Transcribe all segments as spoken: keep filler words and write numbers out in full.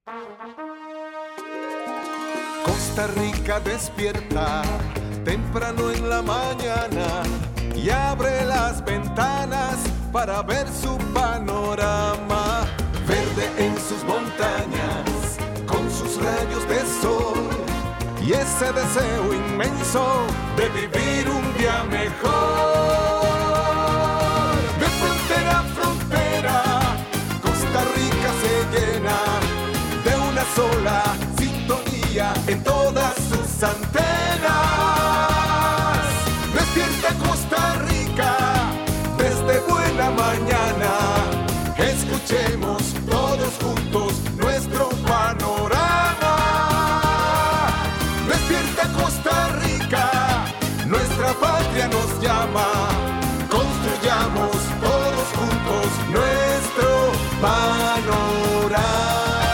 Costa Rica despierta temprano en la mañana y abre las ventanas para ver su panorama. Verde en sus montañas, con sus rayos de sol y ese deseo inmenso de vivir un día mejor. De frontera a frontera, Costa Rica se llena de una sola sintonía en todas sus antenas. Despierta Costa Rica desde buena mañana. Escuchemos todos juntos nuestro panorama. Despierta Costa Rica, nuestra patria nos llama. Construyamos todos juntos nuestro panorama.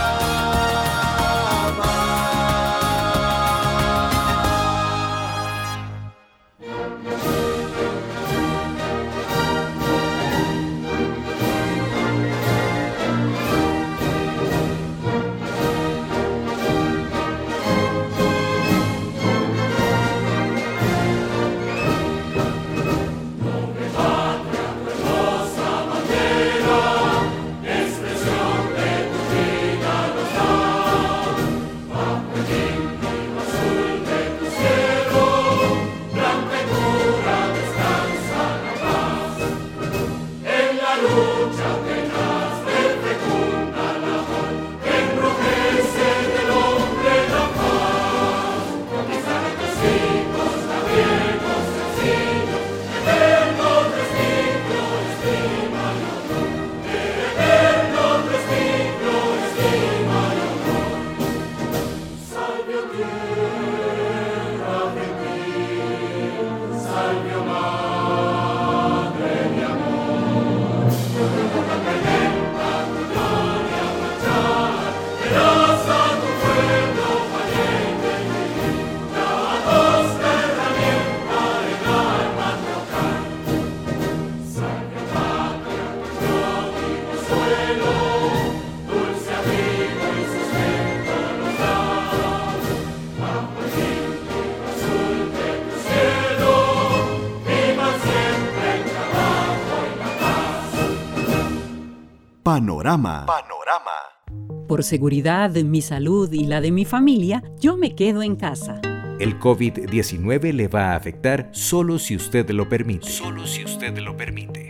Panorama. Panorama. Por seguridad, mi salud y la de mi familia, yo me quedo en casa. El COVID diecinueve le va a afectar solo si usted lo permite. Solo si usted lo permite.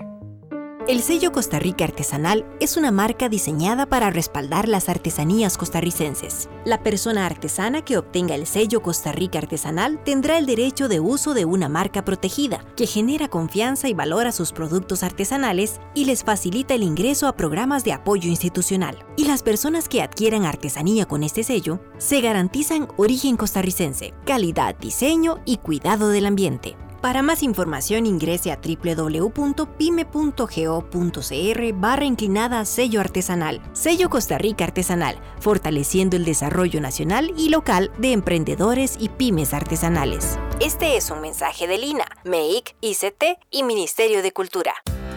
El sello Costa Rica Artesanal es una marca diseñada para respaldar las artesanías costarricenses. La persona artesana que obtenga el sello Costa Rica Artesanal tendrá el derecho de uso de una marca protegida que genera confianza y valora sus productos artesanales y les facilita el ingreso a programas de apoyo institucional. Y las personas que adquieran artesanía con este sello se garantizan origen costarricense, calidad, diseño y cuidado del ambiente. Para más información ingrese a doble u doble u doble u punto pyme punto go punto cr barra inclinada sello artesanal. Sello Costa Rica Artesanal, fortaleciendo el desarrollo nacional y local de emprendedores y pymes artesanales. Este es un mensaje del I N A, M E I C, I C T y Ministerio de Cultura.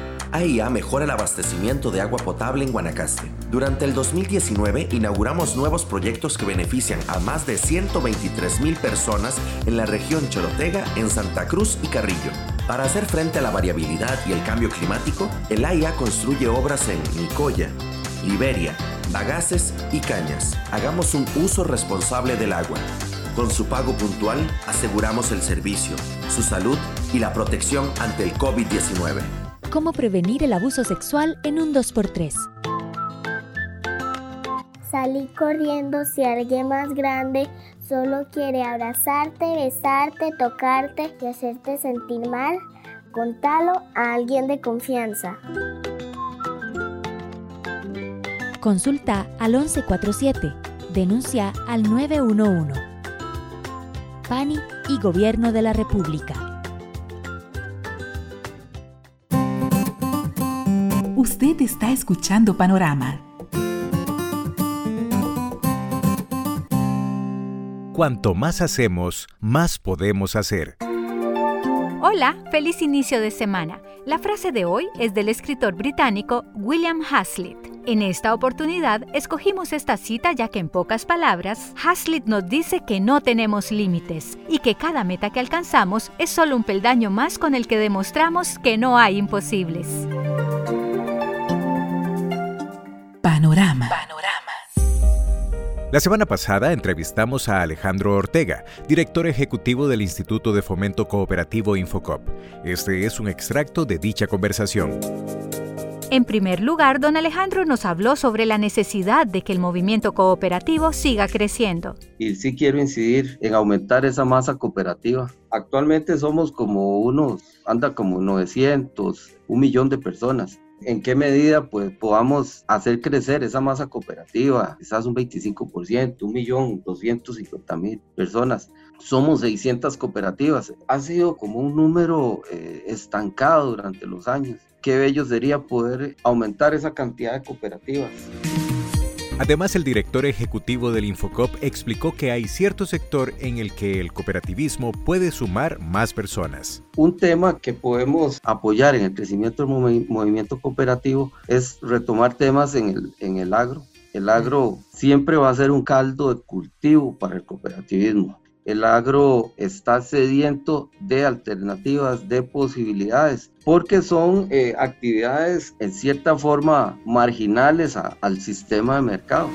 A I A mejora el abastecimiento de agua potable en Guanacaste. Durante el dos mil diecinueve inauguramos nuevos proyectos que benefician a más de ciento veintitrés mil personas en la región Chorotega, en Santa Cruz y Carrillo. Para hacer frente a la variabilidad y el cambio climático, el A I A construye obras en Nicoya, Liberia, Bagaces y Cañas. Hagamos un uso responsable del agua. Con su pago puntual, aseguramos el servicio, su salud y la protección ante el COVID diecinueve. ¿Cómo prevenir el abuso sexual en un dos por tres? Salí corriendo si alguien más grande solo quiere abrazarte, besarte, tocarte y hacerte sentir mal. Contalo a alguien de confianza. Consulta al once cuarenta y siete. Denuncia al nueve uno uno. P A N I y Gobierno de la República. Usted está escuchando Panorama. Cuanto más hacemos, más podemos hacer. Hola, feliz inicio de semana. La frase de hoy es del escritor británico William Hazlitt. En esta oportunidad escogimos esta cita ya que en pocas palabras, Hazlitt nos dice que no tenemos límites y que cada meta que alcanzamos es solo un peldaño más con el que demostramos que no hay imposibles. Panorama. La semana pasada entrevistamos a Alejandro Ortega, director ejecutivo del Instituto de Fomento Cooperativo Infocop. Este es un extracto de dicha conversación. En primer lugar, don Alejandro nos habló sobre la necesidad de que el movimiento cooperativo siga creciendo. Y sí quiero incidir en aumentar esa masa cooperativa. Actualmente somos como unos, anda como novecientos, un millón de personas. ¿En qué medida pues podamos hacer crecer esa masa cooperativa? Quizás un veinticinco por ciento, un millón doscientos cincuenta mil personas. Somos seiscientas cooperativas. Ha sido como un número eh, estancado durante los años. Qué bello sería poder aumentar esa cantidad de cooperativas. Además, el director ejecutivo del Infocop explicó que hay cierto sector en el que el cooperativismo puede sumar más personas. Un tema que podemos apoyar en el crecimiento del movi- movimiento cooperativo es retomar temas en el, en el agro. El agro siempre va a ser un caldo de cultivo para el cooperativismo. El agro está sediento de alternativas, de posibilidades, porque son eh, actividades en cierta forma marginales a, al sistema de mercado.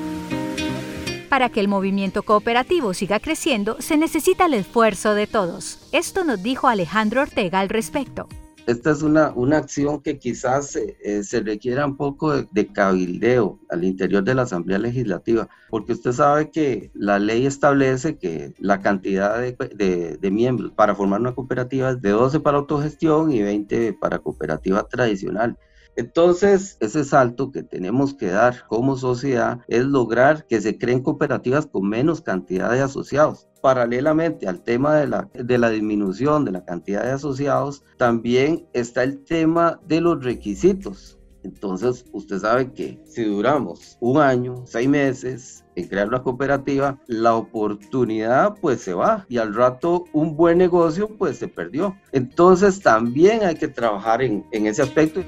Para que el movimiento cooperativo siga creciendo, se necesita el esfuerzo de todos. Esto nos dijo Alejandro Ortega al respecto. Esta es una, una acción que quizás eh, se requiera un poco de, de cabildeo al interior de la Asamblea Legislativa, porque usted sabe que la ley establece que la cantidad de, de, de miembros para formar una cooperativa es de doce para autogestión y veinte para cooperativa tradicional. Entonces, ese salto que tenemos que dar como sociedad es lograr que se creen cooperativas con menos cantidad de asociados. Paralelamente al tema de la, de la disminución de la cantidad de asociados, también está el tema de los requisitos. Entonces, usted sabe que si duramos un año, seis meses en crear una cooperativa, la oportunidad pues se va y al rato un buen negocio pues se perdió. Entonces, también hay que trabajar en, en ese aspecto.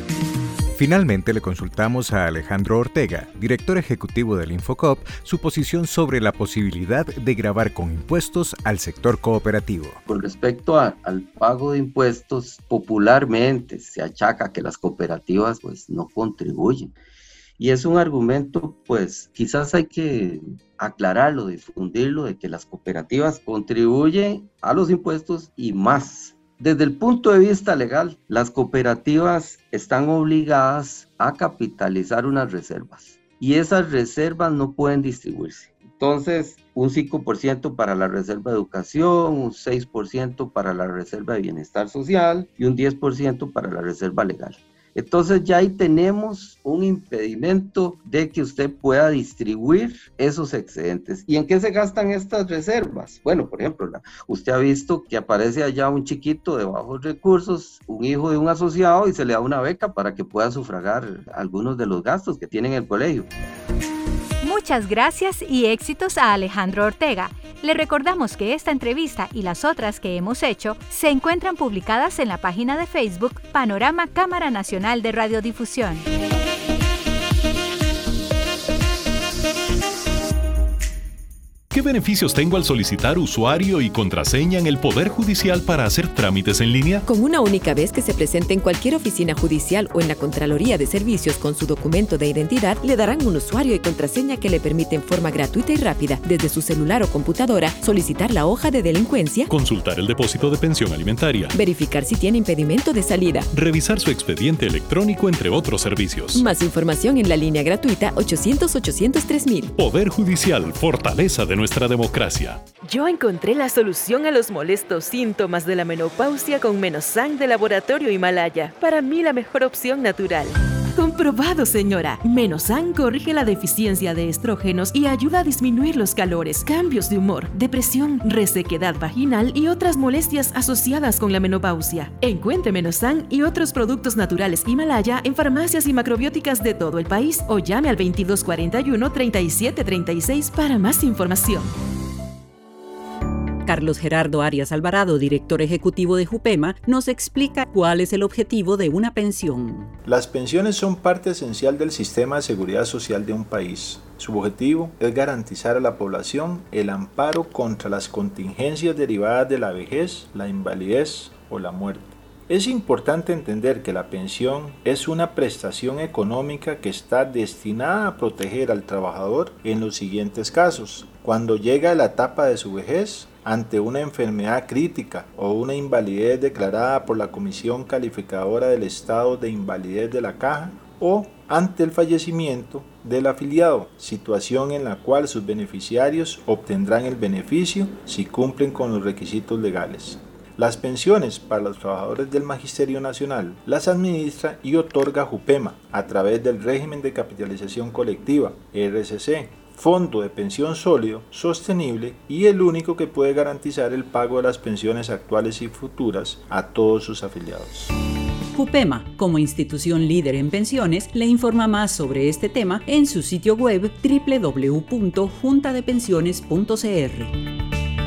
Finalmente le consultamos a Alejandro Ortega, director ejecutivo del Infocop, su posición sobre la posibilidad de gravar con impuestos al sector cooperativo. Con respecto a, al pago de impuestos, popularmente se achaca que las cooperativas pues no contribuyen. Y es un argumento, pues quizás hay que aclararlo, difundirlo, de que las cooperativas contribuyen a los impuestos y más. Desde el punto de vista legal, las cooperativas están obligadas a capitalizar unas reservas y esas reservas no pueden distribuirse. Entonces, un cinco por ciento para la reserva de educación, un seis por ciento para la reserva de bienestar social y un diez por ciento para la reserva legal. Entonces ya ahí tenemos un impedimento de que usted pueda distribuir esos excedentes. ¿Y en qué se gastan estas reservas? Bueno, por ejemplo, la, usted ha visto que aparece allá un chiquito de bajos recursos, un hijo de un asociado, y se le da una beca para que pueda sufragar algunos de los gastos que tiene en el colegio. Muchas gracias y éxitos a Alejandro Ortega. Le recordamos que esta entrevista y las otras que hemos hecho se encuentran publicadas en la página de Facebook Panorama Cámara Nacional de Radiodifusión. ¿Qué beneficios tengo al solicitar usuario y contraseña en el Poder Judicial para hacer trámites en línea? Con una única vez que se presente en cualquier oficina judicial o en la Contraloría de Servicios con su documento de identidad, le darán un usuario y contraseña que le permite en forma gratuita y rápida, desde su celular o computadora, solicitar la hoja de delincuencia, consultar el depósito de pensión alimentaria, verificar si tiene impedimento de salida, revisar su expediente electrónico, entre otros servicios. Más información en la línea gratuita ochocientos, ochocientos tres mil. Poder Judicial, fortaleza de nuestra democracia. Yo encontré la solución a los molestos síntomas de la menopausia con Menosan de Laboratorio Himalaya. Para mí la mejor opción natural. Comprobado, señora. Menosan corrige la deficiencia de estrógenos y ayuda a disminuir los calores, cambios de humor, depresión, resequedad vaginal y otras molestias asociadas con la menopausia. Encuentre Menosan y otros productos naturales Himalaya en farmacias y macrobióticas de todo el país o llame al veintidós cuarenta y uno, treinta y siete treinta y seis para más información. Carlos Gerardo Arias Alvarado, director ejecutivo de Jupema, nos explica cuál es el objetivo de una pensión. Las pensiones son parte esencial del sistema de seguridad social de un país. Su objetivo es garantizar a la población el amparo contra las contingencias derivadas de la vejez, la invalidez o la muerte. Es importante entender que la pensión es una prestación económica que está destinada a proteger al trabajador en los siguientes casos: cuando llega a la etapa de su vejez, ante una enfermedad crítica o una invalidez declarada por la Comisión Calificadora del Estado de Invalidez de la Caja, o ante el fallecimiento del afiliado, situación en la cual sus beneficiarios obtendrán el beneficio si cumplen con los requisitos legales. Las pensiones para los trabajadores del Magisterio Nacional las administra y otorga Jupema a través del régimen de capitalización colectiva, R C C, Fondo de Pensión Sólido, Sostenible y el único que puede garantizar el pago de las pensiones actuales y futuras a todos sus afiliados. Jupema, como institución líder en pensiones, le informa más sobre este tema en su sitio web doble u doble u doble u punto junta de pensiones punto c r.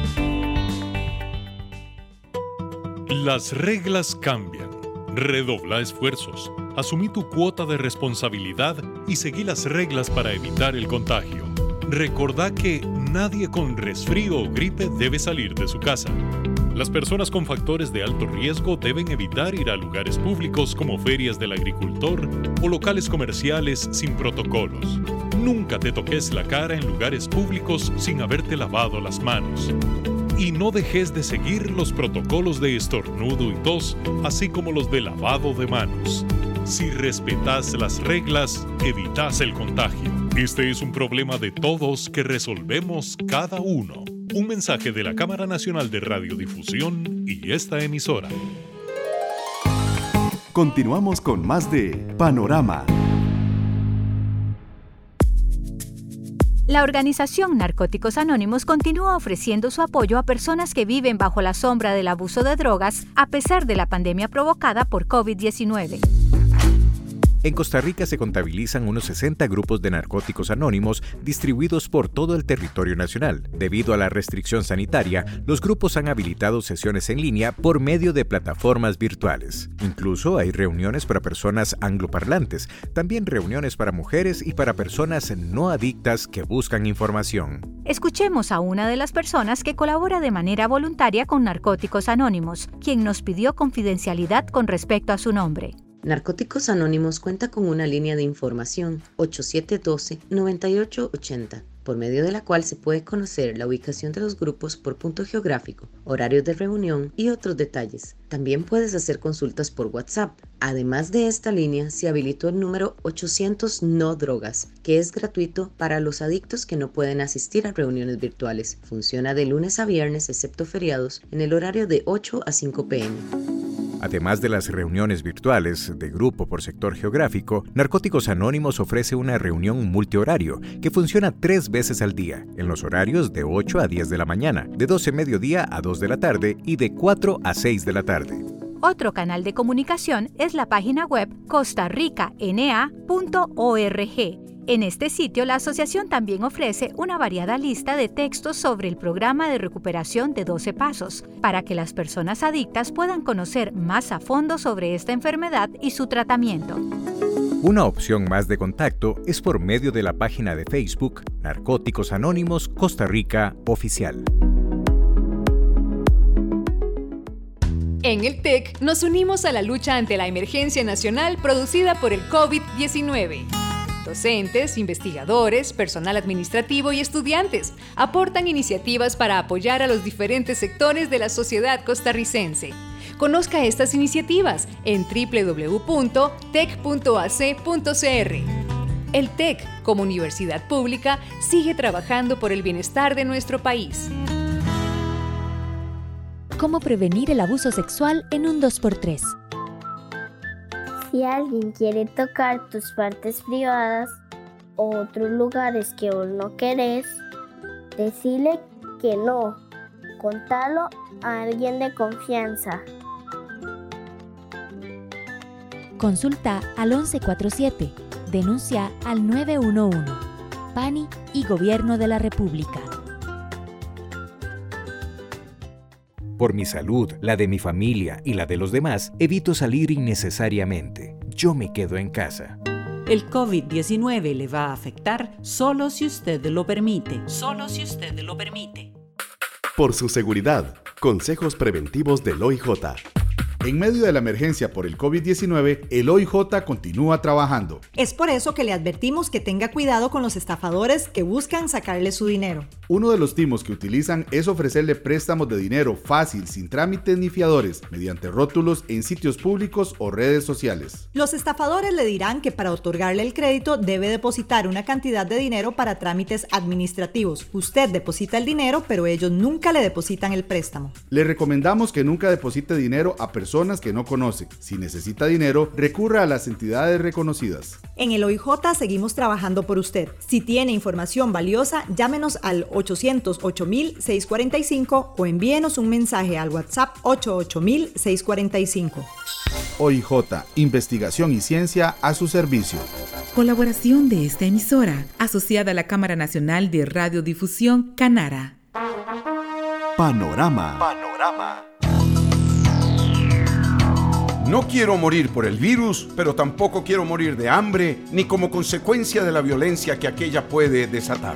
Las reglas cambian. Redobla esfuerzos. Asumí tu cuota de responsabilidad y seguí las reglas para evitar el contagio. Recordá que nadie con resfrío o gripe debe salir de su casa. Las personas con factores de alto riesgo deben evitar ir a lugares públicos como ferias del agricultor o locales comerciales sin protocolos. Nunca te toques la cara en lugares públicos sin haberte lavado las manos. Y no dejes de seguir los protocolos de estornudo y tos, así como los de lavado de manos. Si respetas las reglas, evitas el contagio. Este es un problema de todos que resolvemos cada uno. Un mensaje de la Cámara Nacional de Radiodifusión y esta emisora. Continuamos con más de Panorama. La organización Narcóticos Anónimos continúa ofreciendo su apoyo a personas que viven bajo la sombra del abuso de drogas a pesar de la pandemia provocada por COVID diecinueve. En Costa Rica se contabilizan unos sesenta grupos de narcóticos anónimos distribuidos por todo el territorio nacional. Debido a la restricción sanitaria, los grupos han habilitado sesiones en línea por medio de plataformas virtuales. Incluso hay reuniones para personas angloparlantes, también reuniones para mujeres y para personas no adictas que buscan información. Escuchemos a una de las personas que colabora de manera voluntaria con Narcóticos Anónimos, quien nos pidió confidencialidad con respecto a su nombre. Narcóticos Anónimos cuenta con una línea de información ocho siete uno dos, nueve ocho ocho cero, por medio de la cual se puede conocer la ubicación de los grupos por punto geográfico, horarios de reunión y otros detalles. También puedes hacer consultas por WhatsApp. Además de esta línea, se habilitó el número ochocientos No Drogas, que es gratuito para los adictos que no pueden asistir a reuniones virtuales. Funciona de lunes a viernes, excepto feriados, en el horario de ocho a cinco p m Además de las reuniones virtuales de grupo por sector geográfico, Narcóticos Anónimos ofrece una reunión multihorario que funciona tres veces al día, en los horarios de ocho a diez de la mañana, de doce mediodía a dos de la tarde y de cuatro a seis de la tarde. Otro canal de comunicación es la página web costa rica n a punto org. En este sitio, la asociación también ofrece una variada lista de textos sobre el programa de recuperación de doce pasos, para que las personas adictas puedan conocer más a fondo sobre esta enfermedad y su tratamiento. Una opción más de contacto es por medio de la página de Facebook Narcóticos Anónimos Costa Rica Oficial. En el T E C nos unimos a la lucha ante la emergencia nacional producida por el COVID diecinueve. Docentes, investigadores, personal administrativo y estudiantes aportan iniciativas para apoyar a los diferentes sectores de la sociedad costarricense. Conozca estas iniciativas en doble u doble u doble u punto tec punto a c punto c r. El T E C, como universidad pública, sigue trabajando por el bienestar de nuestro país. ¿Cómo prevenir el abuso sexual en un dos por tres? Si alguien quiere tocar tus partes privadas o otros lugares que vos no querés, decile que no. Contalo a alguien de confianza. Consulta al once cuarenta y siete. Denuncia al nueve uno uno. PANI y Gobierno de la República. Por mi salud, la de mi familia y la de los demás, evito salir innecesariamente. Yo me quedo en casa. El COVID diecinueve le va a afectar solo si usted lo permite. Solo si usted lo permite. Por su seguridad, consejos preventivos del O I J. En medio de la emergencia por el COVID diecinueve, el O I J continúa trabajando. Es por eso que le advertimos que tenga cuidado con los estafadores que buscan sacarle su dinero. Uno de los timos que utilizan es ofrecerle préstamos de dinero fácil, sin trámites ni fiadores, mediante rótulos en sitios públicos o redes sociales. Los estafadores le dirán que para otorgarle el crédito debe depositar una cantidad de dinero para trámites administrativos. Usted deposita el dinero, pero ellos nunca le depositan el préstamo. Le recomendamos que nunca deposite dinero a personas que no conoce. Si necesita dinero, recurra a las entidades reconocidas. En el O I J seguimos trabajando por usted. Si tiene información valiosa, llámenos al ochocientos ocho mil seiscientos cuarenta y cinco o envíenos un mensaje al WhatsApp ochenta y ocho mil seiscientos cuarenta y cinco. O I J, investigación y ciencia a su servicio. Colaboración de esta emisora, asociada a la Cámara Nacional de Radiodifusión, Canara. Panorama. Panorama. No quiero morir por el virus, pero tampoco quiero morir de hambre, ni como consecuencia de la violencia que aquella puede desatar.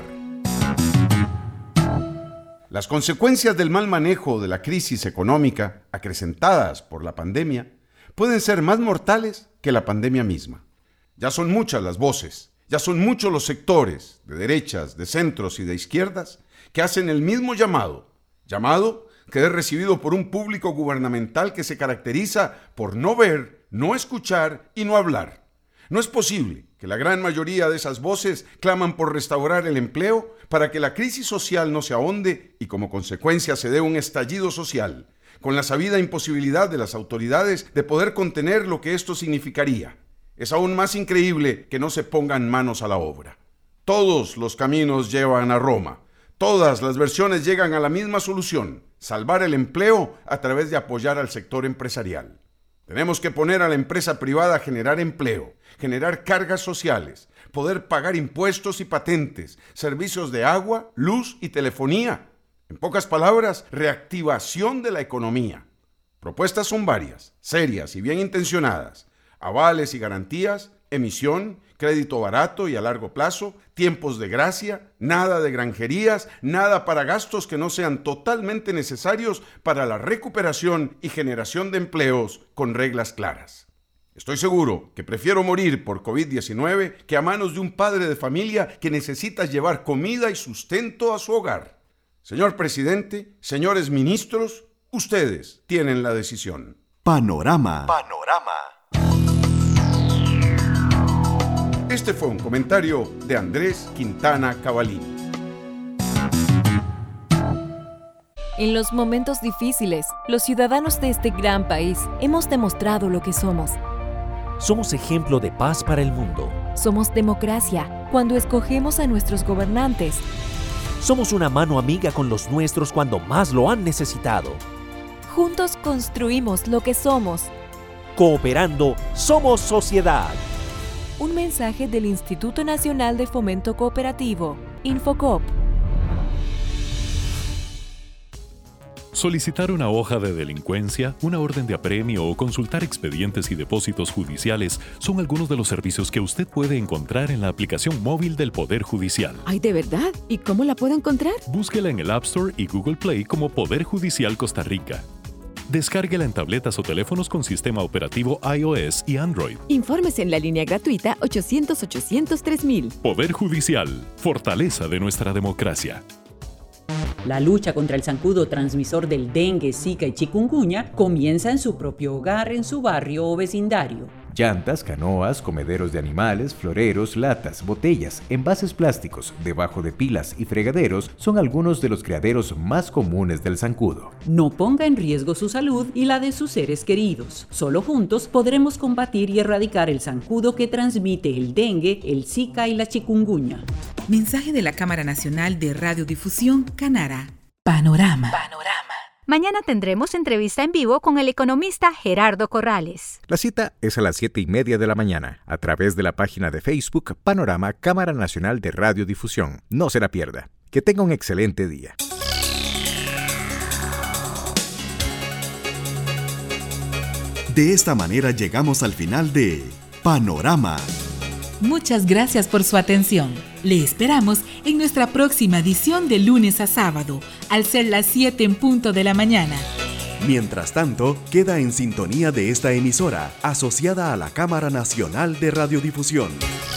Las consecuencias del mal manejo de la crisis económica, acrecentadas por la pandemia, pueden ser más mortales que la pandemia misma. Ya son muchas las voces, ya son muchos los sectores, de derechas, de centros y de izquierdas, que hacen el mismo llamado, llamado que es recibido por un público gubernamental que se caracteriza por no ver, no escuchar y no hablar. No es posible que la gran mayoría de esas voces claman por restaurar el empleo para que la crisis social no se ahonde y como consecuencia se dé un estallido social, con la sabida imposibilidad de las autoridades de poder contener lo que esto significaría. Es aún más increíble que no se pongan manos a la obra. Todos los caminos llevan a Roma. Todas las versiones llegan a la misma solución: salvar el empleo a través de apoyar al sector empresarial. Tenemos que poner a la empresa privada a generar empleo, generar cargas sociales, poder pagar impuestos y patentes, servicios de agua, luz y telefonía. En pocas palabras, reactivación de la economía. Propuestas son varias, serias y bien intencionadas. Avales y garantías, emisión, crédito barato y a largo plazo, tiempos de gracia, nada de granjerías, nada para gastos que no sean totalmente necesarios para la recuperación y generación de empleos con reglas claras. Estoy seguro que prefiero morir por COVID diecinueve que a manos de un padre de familia que necesita llevar comida y sustento a su hogar. Señor presidente, señores ministros, ustedes tienen la decisión. Panorama. Panorama. Este fue un comentario de Andrés Quintana Cavalini. En los momentos difíciles, los ciudadanos de este gran país hemos demostrado lo que somos. Somos ejemplo de paz para el mundo. Somos democracia cuando escogemos a nuestros gobernantes. Somos una mano amiga con los nuestros cuando más lo han necesitado. Juntos construimos lo que somos. Cooperando, somos sociedad. Un mensaje del Instituto Nacional de Fomento Cooperativo, Infocop. Solicitar una hoja de delincuencia, una orden de apremio o consultar expedientes y depósitos judiciales son algunos de los servicios que usted puede encontrar en la aplicación móvil del Poder Judicial. ¿Ay, de verdad? ¿Y cómo la puedo encontrar? Búsquela en el App Store y Google Play como Poder Judicial Costa Rica. Descárguela en tabletas o teléfonos con sistema operativo iOS y Android. Infórmese en la línea gratuita ochocientos ochocientos tres mil. Poder Judicial, fortaleza de nuestra democracia. La lucha contra el zancudo transmisor del dengue, zika y chikungunya comienza en su propio hogar, en su barrio o vecindario. Llantas, canoas, comederos de animales, floreros, latas, botellas, envases plásticos, debajo de pilas y fregaderos son algunos de los criaderos más comunes del zancudo. No ponga en riesgo su salud y la de sus seres queridos. Solo juntos podremos combatir y erradicar el zancudo que transmite el dengue, el zika y la chikungunya. Mensaje de la Cámara Nacional de Radiodifusión, Canara. Panorama. Panorama. Mañana tendremos entrevista en vivo con el economista Gerardo Corrales. La cita es a las siete y media de la mañana, a través de la página de Facebook Panorama Cámara Nacional de Radiodifusión. No se la pierda. Que tenga un excelente día. De esta manera llegamos al final de Panorama. Muchas gracias por su atención. Le esperamos en nuestra próxima edición de lunes a sábado, al ser las siete en punto de la mañana. Mientras tanto, queda en sintonía de esta emisora, asociada a la Cámara Nacional de Radiodifusión.